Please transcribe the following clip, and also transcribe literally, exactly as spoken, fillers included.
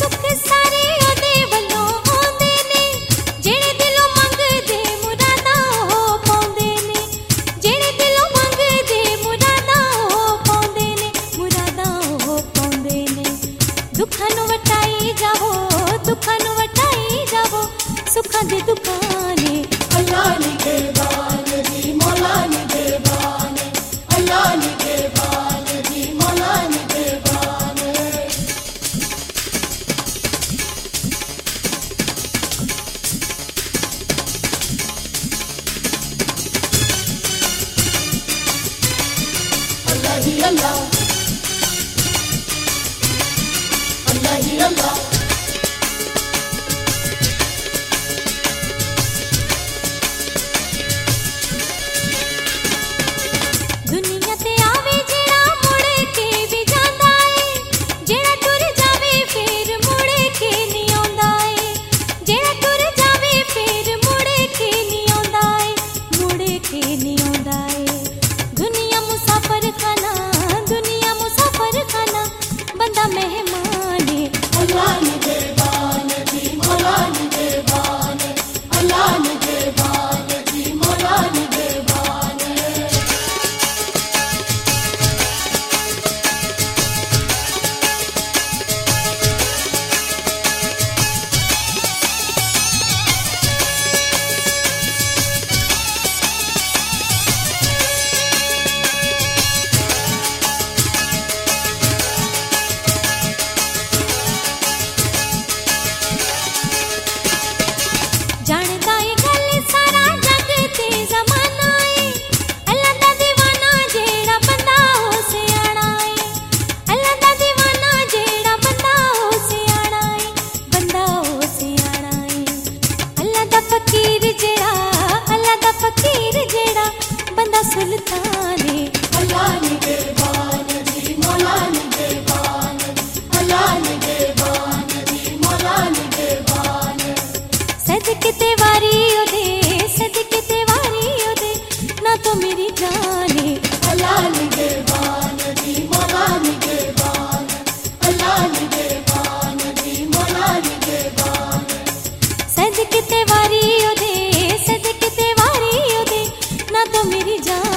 सुख सारे ओदे वल्लों आउंदे ने जेड़े दिलों मंगदे मुरादां ओह पाउंदे ने जेड़े दिलों मंगदे मुरादां ओह पाउंदे ने मुरादां ओह पाउंदे ने दुखां नूं वटाई जावो दुखां नूं वटाई जावो सुखां दे दुकाने अल्लाह निगहबान जी मौला निगहबान अल्लाह निगहबान जी मौला निगहबान अल्लाह ही अल्लाह अल्लाह ही अल्लाह दुनिया ते आवे जेड़ा मुड़ के भी जांदा ए जेड़ा टुर जावे फिर मुड़ के नहीं आउंदा ए जेड़ा टुर जावे फिर मुड़ के नहीं आउंदा ए मुड़ के नहीं आउंदा ए दुनिया मुसाफिर खाना दुनिया मुसाफिर खाना बंदा मेहमान ए अल्लाह निगहबान जी मौला निगहबान अल्लाह निगहबान जी मौला निगहबान जानदा ए गल सारा जग ते ज़माना ए अल्लाह दा दीवाना जेड़ा बंदा हो सियाणा ए अल्लाह दा दीवाना जेड़ा बंदा हो सियाणा ए बंदा हो सियाणा ए अल्लाह दा फकीर जेड़ा अल्लाह दा फकीर जेड़ा बंदा सुल्तान ए अल्लाह निगहबान जी मौला निगहबान अल्लाह निगहबान जी मौला निगहबान सदके ते वारी ओदे सदके ते वारी ओदे ना तो मेरी जान ए अल्लाह निगहबान जी मौला निगहबान अल्लाह निगहबान जी मौला निगहबान सदके ते वारी ओदे सदके ते वारी ओदे ना तो मेरी जान